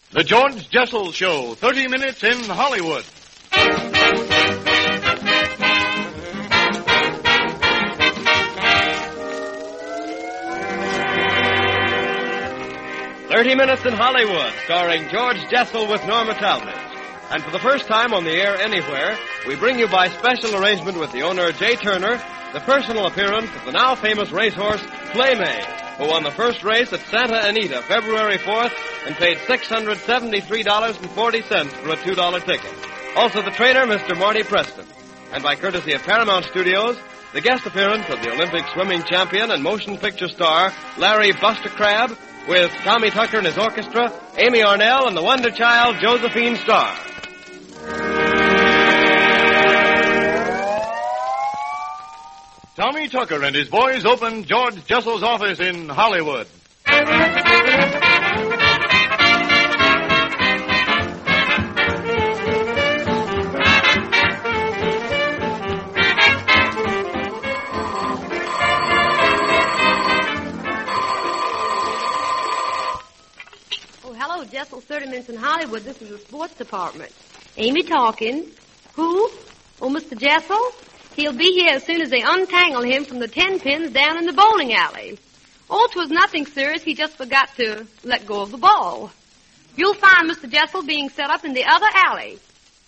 The George Jessel Show, 30 minutes in Hollywood. "30 Minutes in Hollywood," starring George Jessel with Norma Talmadge. And for the first time on the air anywhere, we bring you by special arrangement with the owner, Jay Turner, the personal appearance of the now famous racehorse, Clay-May, who won the first race at Santa Anita, February 4th, and paid $673.40 for a $2 ticket. Also the trainer, Mr. Marty Preston. And by courtesy of Paramount Studios, the guest appearance of the Olympic swimming champion and motion picture star, Larry Buster Crabbe, with Tommy Tucker and his orchestra, Amy Arnell, and the wonder child, Josephine Starr. Tommy Tucker and his boys opened George Jessel's office in Hollywood. Hello, Jessel's 30 Minutes in Hollywood. This is the sports department. Amy talking. Who? Oh, Mr. Jessel? He'll be here as soon as they untangle him from the 10 pins down in the bowling alley. Oh, 'twas nothing serious. He just forgot to let go of the ball. You'll find Mr. Jessel being set up in the other alley.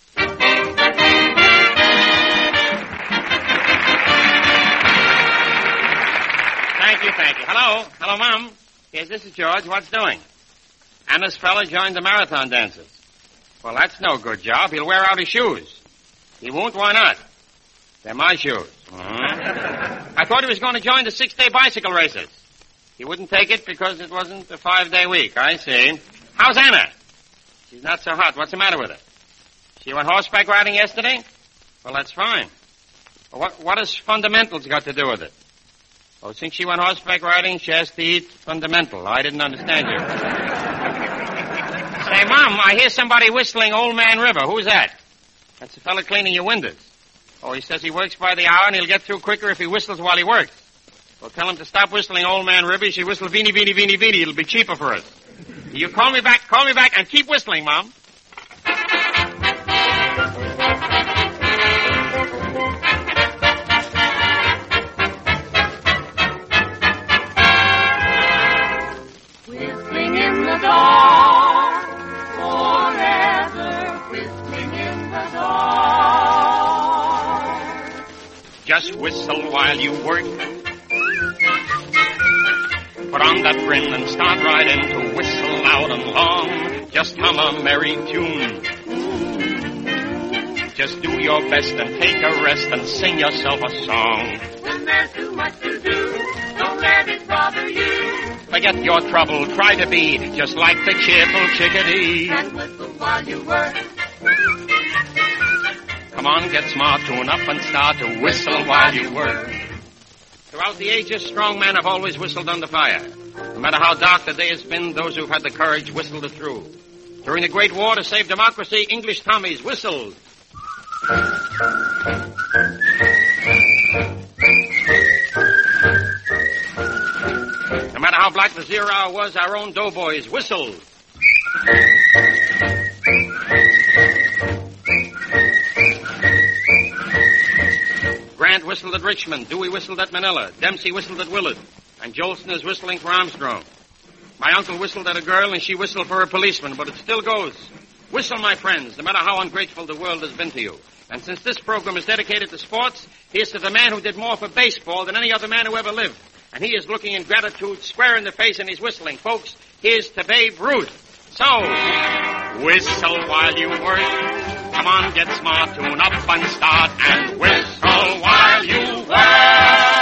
Thank you. Hello, Mom. Yes, this is George. What's doing? And this fella joined the marathon dancers. Well, that's no good job. He'll wear out his shoes. He won't? Why not? They're my shoes. I thought he was going to join the 6-day bicycle races. He wouldn't take it because it wasn't a 5-day week. I see. How's Anna? She's not so hot. What's the matter with her? She went horseback riding yesterday? Well, that's fine. What has fundamentals got to do with it? Oh, since she went horseback riding, she has to eat fundamental. I didn't understand you. Say, Mom, I hear somebody whistling Old Man River. Who's that? That's the fella cleaning your windows. Oh, he says he works by the hour and he'll get through quicker if he whistles while he works. Well, tell him to stop whistling Old Man River. She whistle Veeny, Veeny, Veeny, Veeny. It'll be cheaper for us. You call me back, and keep whistling, Mom. Whistling in the dark, forever whistling in the dark. Just whistle while you work. Put on that grin and start right in to whistle loud and long. Just hum a merry tune. Just do your best and take a rest and sing yourself a song. When there's too much to do, don't let it bother you. Forget your trouble, try to be just like the cheerful chickadee. And whistle while you work. Come on, get smart, tune up and start to whistle while you work. Throughout the ages, strong men have always whistled under fire. No matter how dark the day has been, those who've had the courage whistled it through. During the Great War to save democracy, English Tommies whistled. No matter how black the 0 hour was, our own doughboys whistled. Grant whistled at Richmond, Dewey whistled at Manila, Dempsey whistled at Willard, and Jolson is whistling for Armstrong. My uncle whistled at a girl, and she whistled for a policeman, but it still goes. Whistle, my friends, no matter how ungrateful the world has been to you. And since this program is dedicated to sports, here's to the man who did more for baseball than any other man who ever lived. And he is looking in gratitude square in the face, and he's whistling. Folks, here's to Babe Ruth. So, whistle while you work. Come on, get smart, tune up and start, and whistle while you work.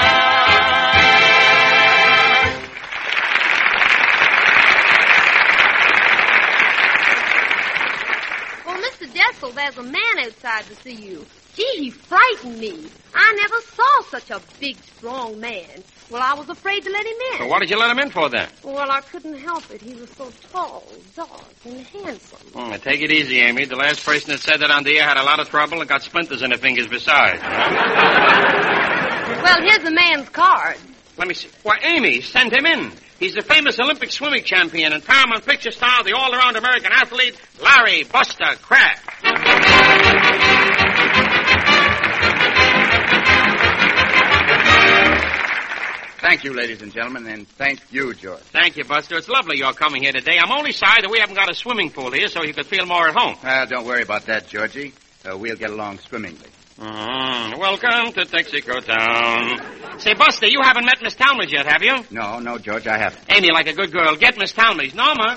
Oh, Mr. Jessel, there's a man outside to see you. Gee, he frightened me. I never saw such a big, strong man. Well, I was afraid to let him in. So what did you let him in for, then? Well, I couldn't help it. He was so tall, dark, and handsome. Take it easy, Amy. The last person that said that on the air had a lot of trouble and got splinters in her fingers besides. Well, here's the man's card. Let me see. Why, Amy, send him in. He's the famous Olympic swimming champion and Paramount Picture star, the all-around American athlete, Larry Buster Crabb. Thank you, ladies and gentlemen, and thank you, George. Thank you, Buster. It's lovely you're coming here today. I'm only sorry that we haven't got a swimming pool here so you could feel more at home. Don't worry about that, Georgie. We'll get along swimmingly. Welcome to Texaco Town. Say, Buster, you haven't met Miss Talmadge yet, have you? No, George, I haven't. Amy, like a good girl, get Miss Talmadge. Norma.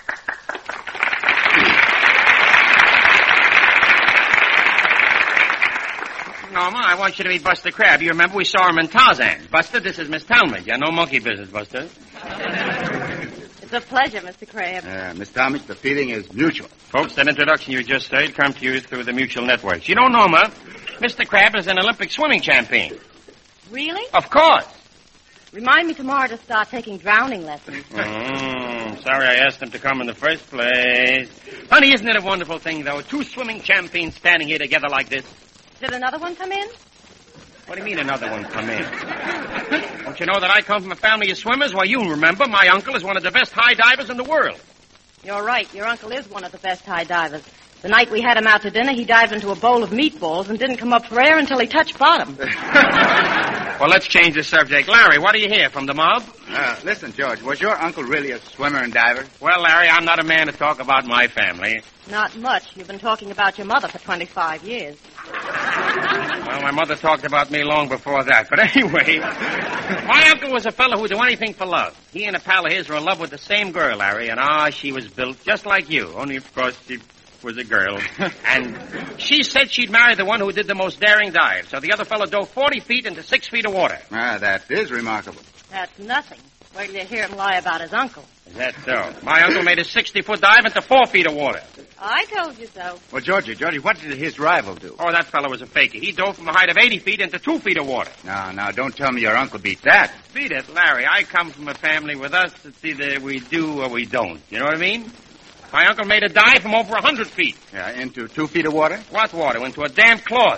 Norma, I want you to meet Buster Crabb. You remember we saw him in Tarzan. Buster, this is Miss Talmadge. No monkey business, Buster. It's a pleasure, Mr. Crabb. Miss Talmadge, the feeling is mutual. Folks, that introduction you just heard come to you through the mutual networks. You know, Norma, Mr. Crabb is an Olympic swimming champion. Really? Of course. Remind me tomorrow to start taking drowning lessons. Sorry I asked him to come in the first place. Honey, isn't it a wonderful thing, though? Two swimming champions standing here together like this. Did another one come in? What do you mean another one come in? Don't you know that I come from a family of swimmers? Well, you remember, my uncle is one of the best high divers in the world. You're right. Your uncle is one of the best high divers. The night we had him out to dinner, he dived into a bowl of meatballs and didn't come up for air until he touched bottom. Well, let's change the subject. Larry, what do you hear from the mob? Listen, George, was your uncle really a swimmer and diver? Well, Larry, I'm not a man to talk about my family. Not much. You've been talking about your mother for 25 years. Well, my mother talked about me long before that. But anyway, my uncle was a fellow who would do anything for love. He and a pal of his were in love with the same girl, Larry, and she was built just like you. Only, of course, she was a girl. And she said she'd marry the one who did the most daring dive. So the other fellow dove 40 feet into 6 feet of water. That is remarkable. That's nothing. Wait till you hear him lie about his uncle. Is that so? My uncle made a 60-foot dive into 4 feet of water. I told you so. Well, Georgie, what did his rival do? Oh, that fellow was a fakie. He dove from a height of 80 feet into 2 feet of water. Now, don't tell me your uncle beat that. Beat it, Larry. I come from a family with us. It's either we do or we don't. You know what I mean? My uncle made a dive from over 100 feet. Yeah, into 2 feet of water? What water? Into a damp cloth.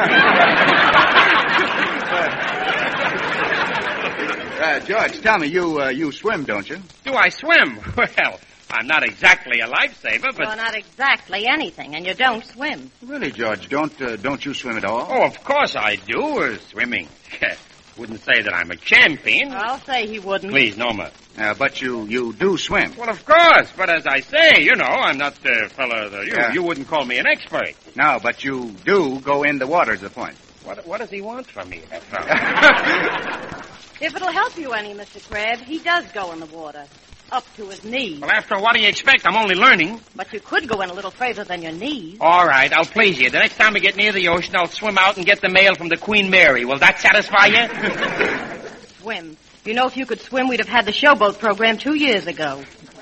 George, tell me, you swim, don't you? Do I swim? Well, I'm not exactly a lifesaver, but... You're not exactly anything, and you don't swim. Really, George, don't you swim at all? Oh, of course I do. Swimming. Wouldn't say that I'm a champion. I'll say he wouldn't. Please, Norma. But you do swim. Well, of course. But as I say, I'm not the fellow that you wouldn't call me an expert. No, but you do go in the water is the point. What does he want from me, that fellow? If it'll help you any, Mr. Crabb, he does go in the water. Up to his knees. Well, after all, what do you expect? I'm only learning. But you could go in a little further than your knees. All right, I'll please you. The next time we get near the ocean, I'll swim out and get the mail from the Queen Mary. Will that satisfy you? Swim. You know, if you could swim, we'd have had the showboat program 2 years ago.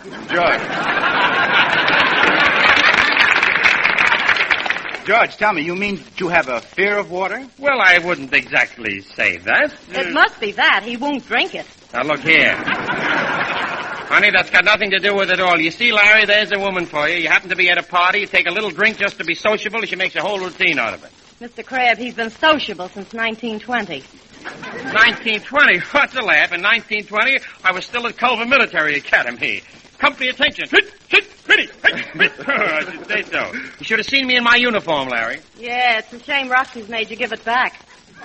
George, tell me, you mean you have a fear of water? Well, I wouldn't exactly say that. It must be that. He won't drink it. Now, look here. Honey, that's got nothing to do with it all. You see, Larry, there's a woman for you. You happen to be at a party, you take a little drink just to be sociable, and she makes a whole routine out of it. Mr. Crabb, he's been sociable since 1920. 1920? What's a laugh? In 1920, I was still at Culver Military Academy. Company attention. Hit, ready. I should say so. You should have seen me in my uniform, Larry. Yeah, it's a shame Roxy's made you give it back.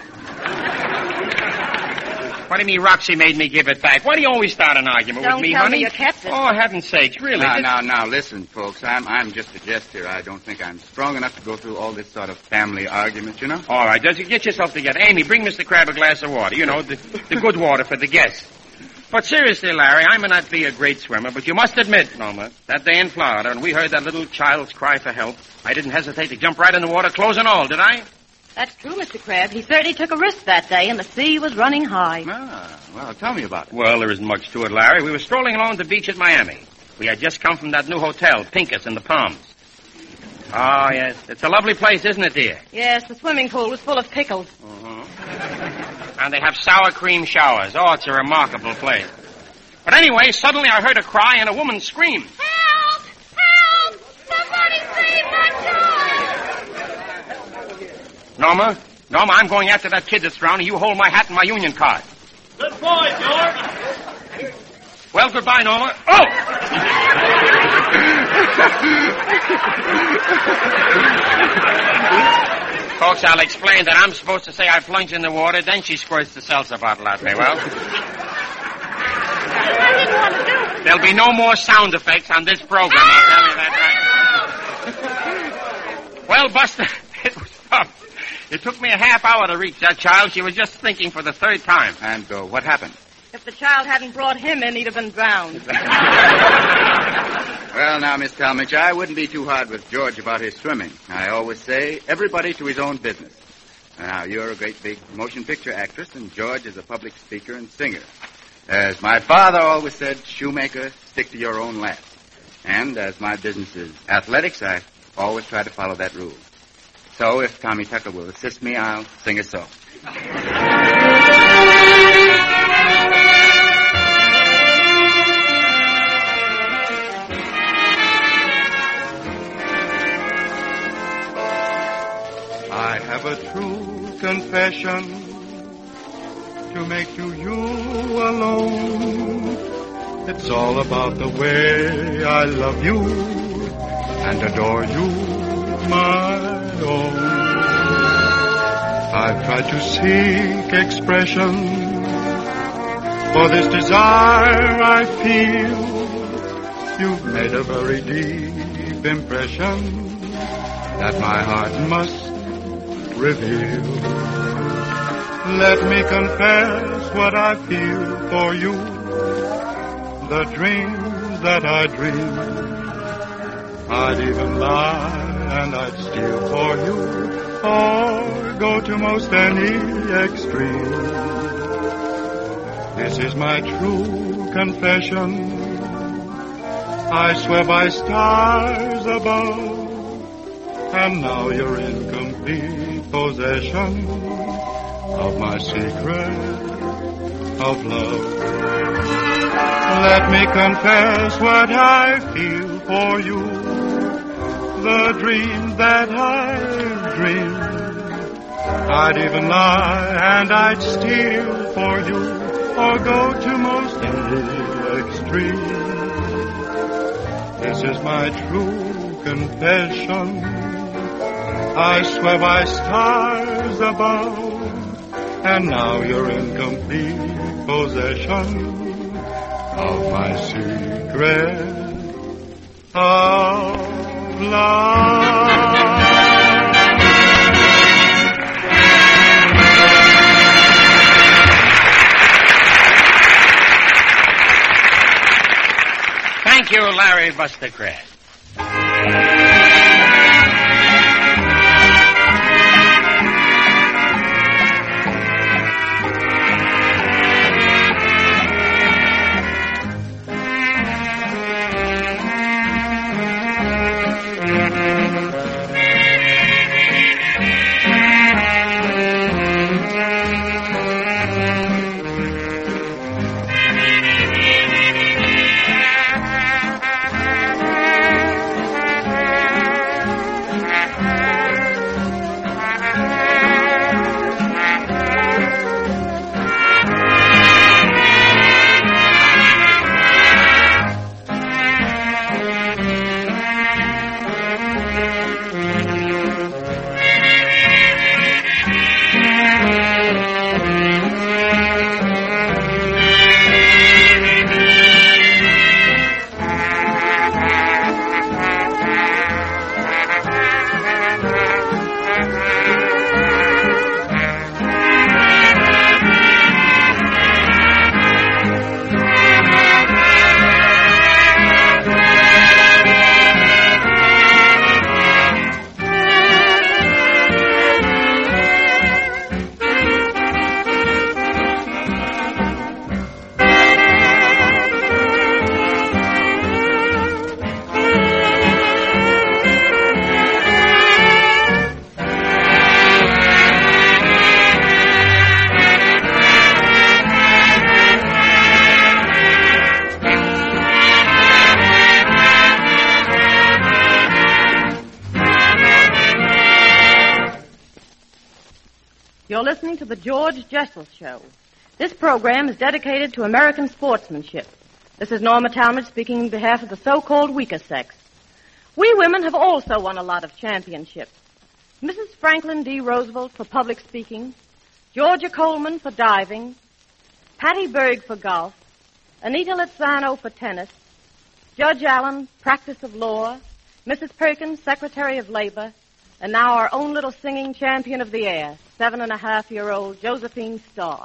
What do you mean Roxy made me give it back? Why do you always start an argument with me, Don't tell honey? me you kept it. Oh, heaven's sakes, really. Now, listen, folks. I'm just a guest here. I don't think I'm strong enough to go through all this sort of family argument, you know? All right, just get yourself together. Amy, bring Mr. Crabb a glass of water. You know, the good water for the guests. But seriously, Larry, I may not be a great swimmer, but you must admit, Norma, that day in Florida, when we heard that little child's cry for help, I didn't hesitate to jump right in the water, clothes and all, did I? That's true, Mr. Crabb. He certainly took a risk that day, and the sea was running high. Well, tell me about it. Well, there isn't much to it, Larry. We were strolling along the beach at Miami. We had just come from that new hotel, Pincus, in the Palms. Oh, yes. It's a lovely place, isn't it, dear? Yes, the swimming pool was full of pickles. And they have sour cream showers. Oh, it's a remarkable place. But anyway, suddenly I heard a cry and a woman scream. Help! Help! Somebody save my child! Norma, I'm going after that kid that's drowning. You hold my hat and my union card. Good boy, George. Well, goodbye, Norma. Oh! Folks, I'll explain that I'm supposed to say I plunge in the water, then she squirts the seltzer bottle at me. Well, I didn't want to do it. there'll be no more sound effects on this program, I'll tell you that right. Well, Buster, it was tough. It took me a half hour to reach that child. She was just thinking for the third time. And what happened? If the child hadn't brought him in, he'd have been drowned. Well, now, Miss Talmadge, I wouldn't be too hard with George about his swimming. I always say, everybody to his own business. Now, you're a great big motion picture actress, and George is a public speaker and singer. As my father always said, shoemaker, stick to your own lap. And as my business is athletics, I always try to follow that rule. So if Tommy Tucker will assist me, I'll sing a song. I have a true confession to make to you alone. It's all about the way I love you and adore you, my own. I've tried to seek expression for this desire I feel. You've made a very deep impression that my heart must reveal. Let me confess what I feel for you. The dreams that I dream, I'd even lie and I'd steal for you, or go to most any extreme. This is my true confession. I swear by stars above, and now you're in complete possession of my secret of love. Let me confess what I feel for you. The dreams that I've dreamed, I'd even lie and I'd steal for you, or go to most any extreme. This is my true confession. I swear by stars above, and now you're in complete possession of my secret of love. Thank you, Larry Buster Crest. You're listening to the George Jessel Show. This program is dedicated to American sportsmanship. This is Norma Talmadge speaking on behalf of the so-called weaker sex. We women have also won a lot of championships. Mrs. Franklin D. Roosevelt for public speaking, Georgia Coleman for diving, Patty Berg for golf, Anita Lozano for tennis, Judge Allen, practice of law, Mrs. Perkins, Secretary of Labor, and now our own little singing champion of the air, 7.5-year-old Josephine Starr.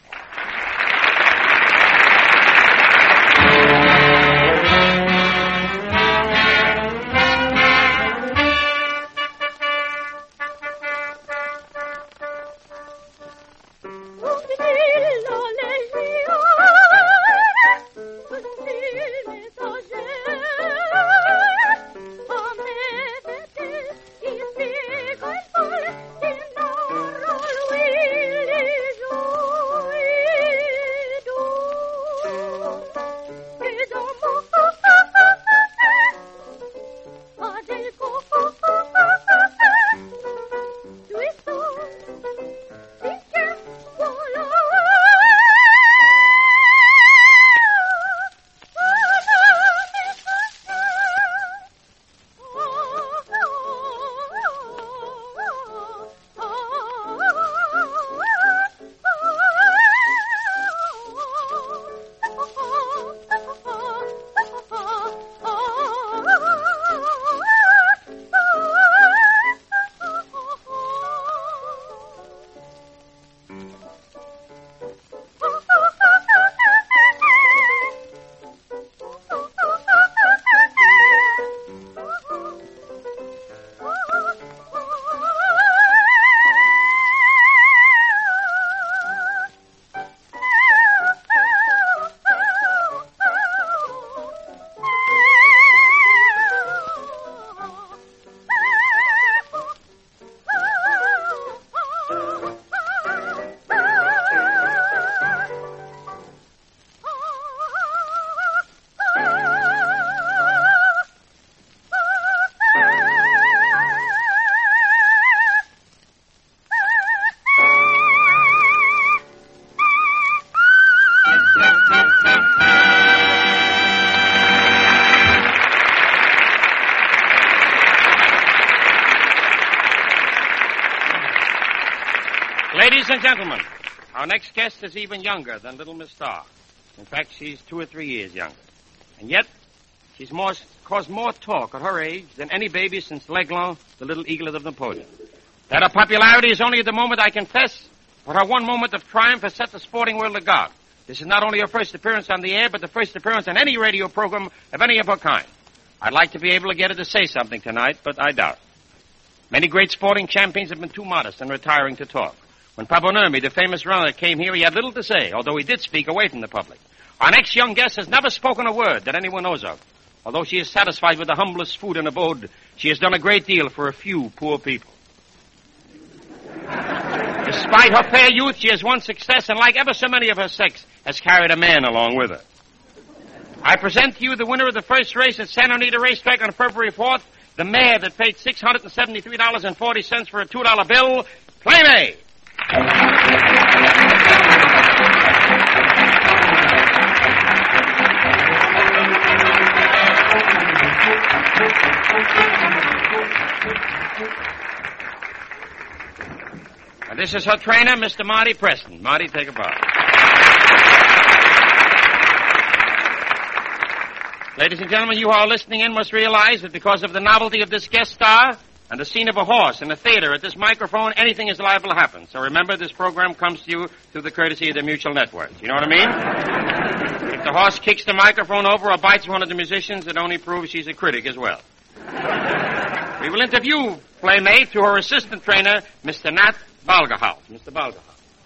Ladies and gentlemen, our next guest is even younger than little Miss Starr. In fact, she's 2 or 3 years younger. And yet, she's caused more talk at her age than any baby since L'Aiglon, the little eaglet of Napoleon. That her popularity is only at the moment, I confess, but her one moment of triumph has set the sporting world agog. This is not only her first appearance on the air, but the first appearance on any radio program of any of her kind. I'd like to be able to get her to say something tonight, but I doubt. Many great sporting champions have been too modest and retiring to talk. When Pabonemi, the famous runner, came here, he had little to say, although he did speak away from the public. Our next young guest has never spoken a word that anyone knows of. Although she is satisfied with the humblest food and abode, she has done a great deal for a few poor people. Despite her fair youth, she has won success, and like ever so many of her sex, has carried a man along with her. I present to you the winner of the first race at Santa Anita Racetrack on February 4th, the mare that paid $673.40 for a $2 bill, Playmate. And this is her trainer, Mr. Marty Preston. Marty, take a bow. Ladies and gentlemen, you who are listening in must realize that because of the novelty of this guest star and the scene of a horse in a theater at this microphone, anything is liable to happen. So remember, this program comes to you through the courtesy of the Mutual Network. You know what I mean? If the horse kicks the microphone over or bites one of the musicians, it only proves she's a critic as well. We will interview Playmate through her assistant trainer, Mr. Nat Balgahout. Mr. Balgahout.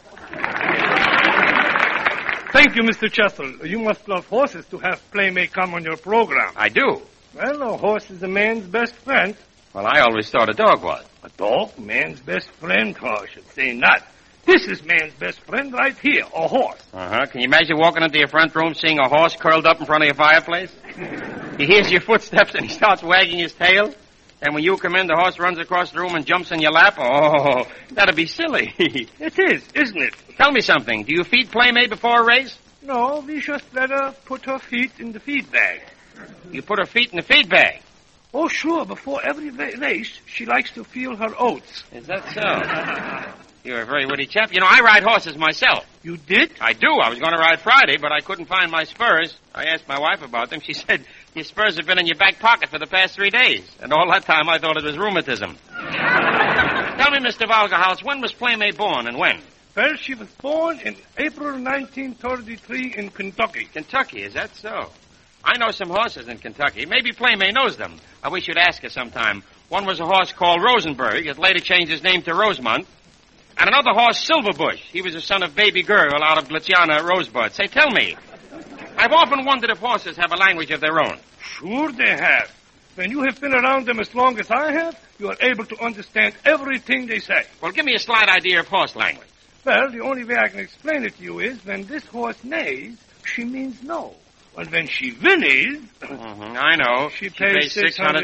Thank you, Mr. Chessel. You must love horses to have Playmate come on your program. I do. Well, a horse is a man's best friend. Well, I always thought a dog was. A dog? Man's best friend? Oh, I should say not. This is man's best friend right here, a horse. Uh-huh. Can you imagine walking into your front room, seeing a horse curled up in front of your fireplace? He hears your footsteps and he starts wagging his tail. And when you come in, the horse runs across the room and jumps in your lap. Oh, that'd be silly. It is, isn't it? Tell me something. Do you feed Playmate before a race? No, we just let her put her feet in the feed bag. You put her feet in the feed bag. Oh, sure. Before every race, she likes to feel her oats. Is that so? You're a very witty chap. You know, I ride horses myself. You did? I do. I was going to ride Friday, but I couldn't find my spurs. I asked my wife about them. She said, your spurs have been in your back pocket for the past 3 days. And all that time I thought it was rheumatism. Tell me, Mr. Valgerhaus, when was Playmate born and when? Well, she was born in April 1933 in Kentucky. Kentucky, is that so? I know some horses in Kentucky. Maybe Playmate knows them. I wish you'd ask her sometime. One was a horse called Rosenberg. It later changed his name to Rosemont. And another horse, Silverbush. He was a son of Baby Girl out of Glitziana Rosebud. Say, tell me, I've often wondered if horses have a language of their own. Sure they have. When you have been around them as long as I have, you are able to understand everything they say. Well, give me a slight idea of horse language. Well, the only way I can explain it to you is when this horse neighs, she means no. And when she whinnies... I know. She pays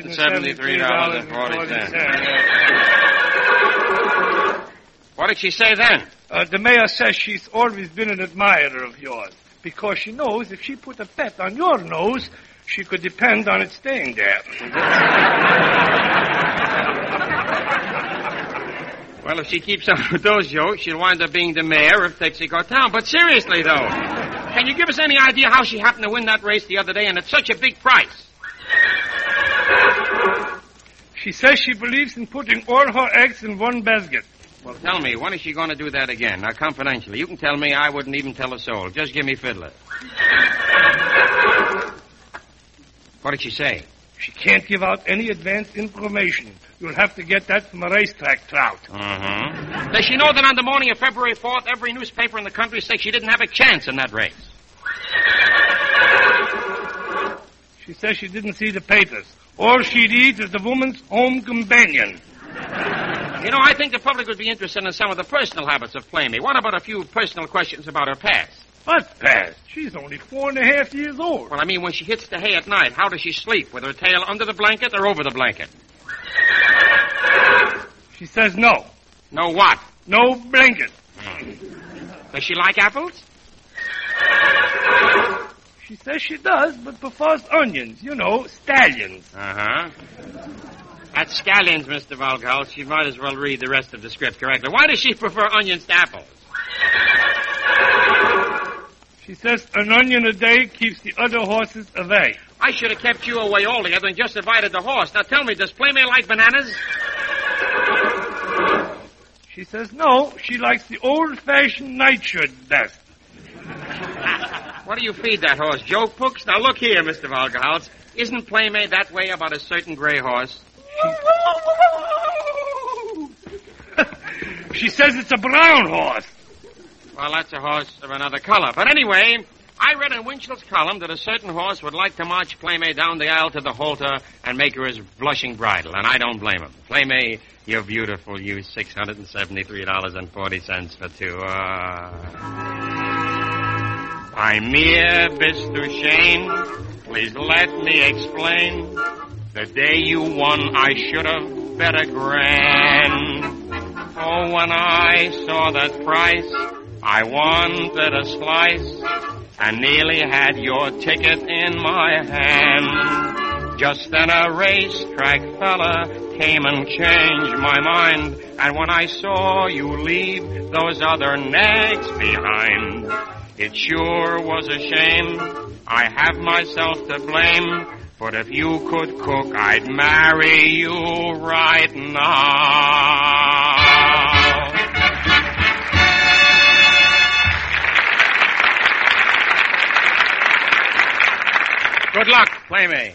$673.40. What did she say then? The mayor says she's always been an admirer of yours. Because she knows if she put a pet on your nose, she could depend on it staying there. Well, if she keeps up with those jokes, she'll wind up being the mayor of Texaco Town. But seriously, though, can you give us any idea how she happened to win that race the other day and at such a big price? She says she believes in putting all her eggs in one basket. Well, tell me, when is she going to do that again? Now, confidentially. You can tell me. I wouldn't even tell a soul. Just give me Fiddler. What did she say? She can't give out any advanced information. You'll have to get that from a racetrack trout. Does she know that on the morning of February 4th, every newspaper in the country said she didn't have a chance in that race? She says she didn't see the papers. All she reads is the Woman's Home Companion. You know, I think the public would be interested in some of the personal habits of Playmate. What about a few personal questions about her past? What past? She's only 4.5 years old. Well, I mean, when she hits the hay at night, how does she sleep? With her tail under the blanket or over the blanket? She says no. No what? No blanket. Does she like apples? She says she does, but prefers onions. You know, stallions. That's scallions, Mr. Valgerhaus. She might as well read the rest of the script correctly. Why does she prefer onions to apples? She says an onion a day keeps the other horses away. I should have kept you away altogether and just invited the horse. Now tell me, does Playmate like bananas? She says no, she likes the old-fashioned nightshirt best. What do you feed that horse, joke books? Now look here, Mr. Valgerhaus. Isn't Playmate that way about a certain gray horse? She says it's a brown horse. Well, that's a horse of another color. But anyway, I read in Winchell's column that a certain horse would like to march Playmate down the aisle to the halter and make her his blushing bridal, and I don't blame him. Playmate, you're beautiful. You $673.40 for two. I'm mere Mr. Shane. Please let me explain. The day you won, I should have bet a grand. Oh, when I saw that price, I wanted a slice and nearly had your ticket in my hand. Just then a racetrack fella came and changed my mind. And when I saw you leave those other nags behind, it sure was a shame. I have myself to blame. But if you could cook, I'd marry you right now. Good luck, Playmate.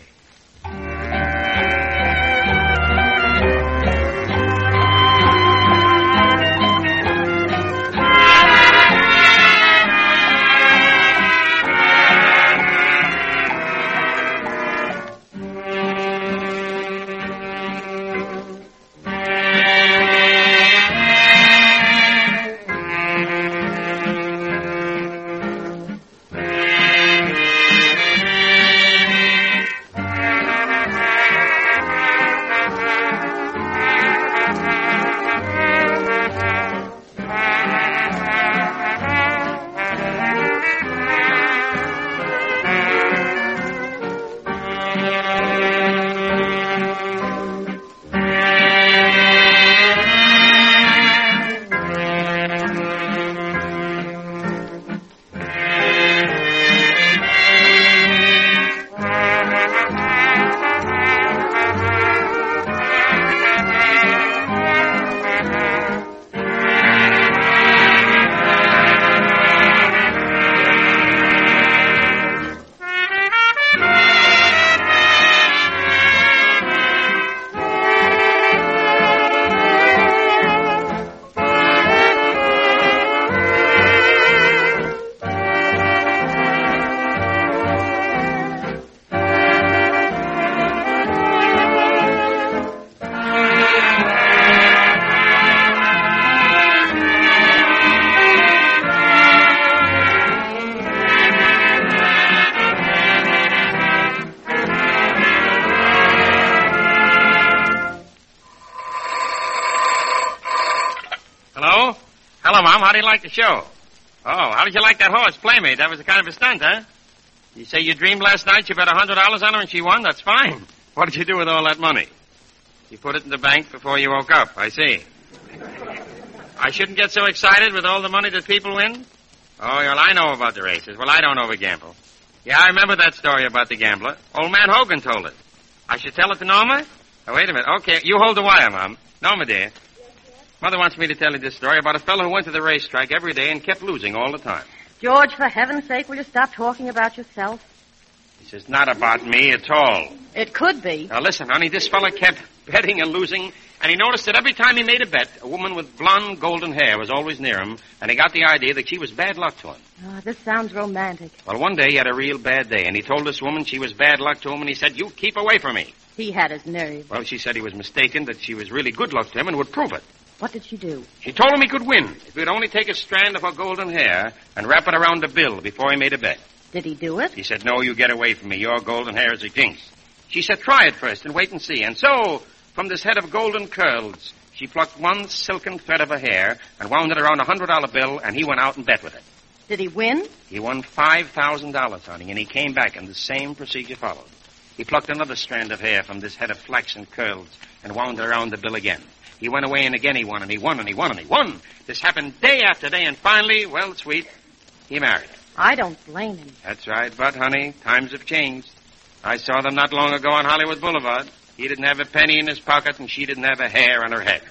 Mom. How do you like the show? Oh, how did you like that horse, Playmate? That was a kind of a stunt, huh? You say you dreamed last night you bet $100 on her and she won? That's fine. What did you do with all that money? You put it in the bank before you woke up. I see. I shouldn't get so excited with all the money that people win? Oh, well, I know about the races. Well, I don't over-gamble. Yeah, I remember that story about the gambler. Old man Hogan told it. I should tell it to Norma? Oh, wait a minute. Okay, you hold the wire, Mom. Norma, dear. Mother wants me to tell you this story about a fellow who went to the racetrack every day and kept losing all the time. George, for heaven's sake, will you stop talking about yourself? This is not about me at all. It could be. Now, listen, honey, this fella kept betting and losing, and he noticed that every time he made a bet, a woman with blonde, golden hair was always near him, and he got the idea that she was bad luck to him. Oh, this sounds romantic. Well, one day he had a real bad day, and he told this woman she was bad luck to him, and he said, "You keep away from me." He had his nerve. Well, she said he was mistaken, that she was really good luck to him and would prove it. What did she do? She told him he could win if he would only take a strand of her golden hair and wrap it around a bill before he made a bet. Did he do it? He said, "No, you get away from me. Your golden hair is a jinx." She said, "Try it first and wait and see." And so, from this head of golden curls, she plucked one silken thread of her hair and wound it around a $100 bill, and he went out and bet with it. Did he win? He won $5,000, honey, and he came back, and the same procedure followed. He plucked another strand of hair from this head of flaxen curls and wound it around the bill again. He went away, and again he won, and he won, and he won, and he won. This happened day after day, and finally, well, sweet, he married her. I don't blame him. That's right, but, honey, times have changed. I saw them not long ago on Hollywood Boulevard. He didn't have a penny in his pocket, and she didn't have a hair on her head.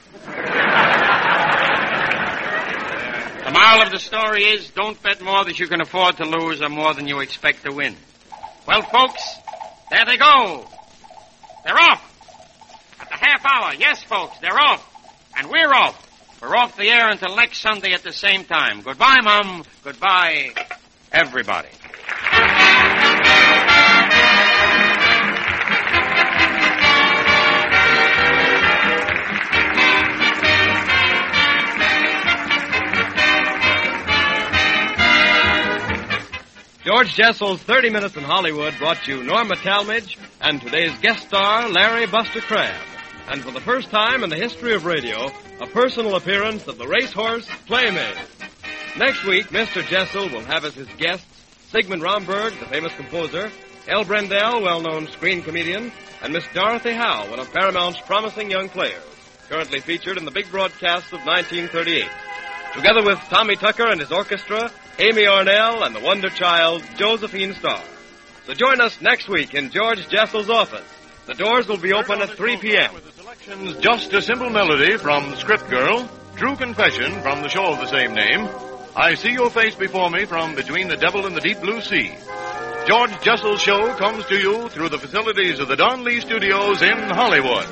The moral of the story is, don't bet more than you can afford to lose or more than you expect to win. Well, folks, there they go. They're off. At the half hour. Yes, folks, they're off. And we're off. We're off the air until next Sunday at the same time. Goodbye, Mom. Goodbye, everybody. George Jessel's 30 Minutes in Hollywood brought you Norma Talmadge and today's guest star, Larry Buster Crabbe. And for the first time in the history of radio, a personal appearance of the racehorse Playmate. Next week, Mr. Jessel will have as his guests Sigmund Romberg, the famous composer, El Brendel, well-known screen comedian, and Miss Dorothy Howe, one of Paramount's promising young players, currently featured in the big broadcasts of 1938. Together with Tommy Tucker and his orchestra, Amy Arnell, and the wonder child, Josephine Starr. So join us next week in George Jessel's office. The doors will be open at 3 p.m. With the selections Just a Simple Melody from Script Girl, True Confession from the show of the same name, I See Your Face Before Me from Between the Devil and the Deep Blue Sea. George Jessel's show comes to you through the facilities of the Don Lee Studios in Hollywood.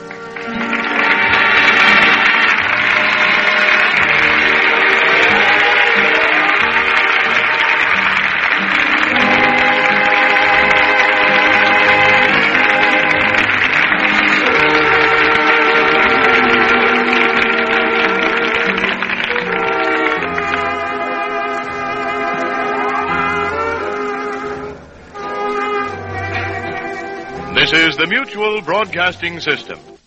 This is the Mutual Broadcasting System.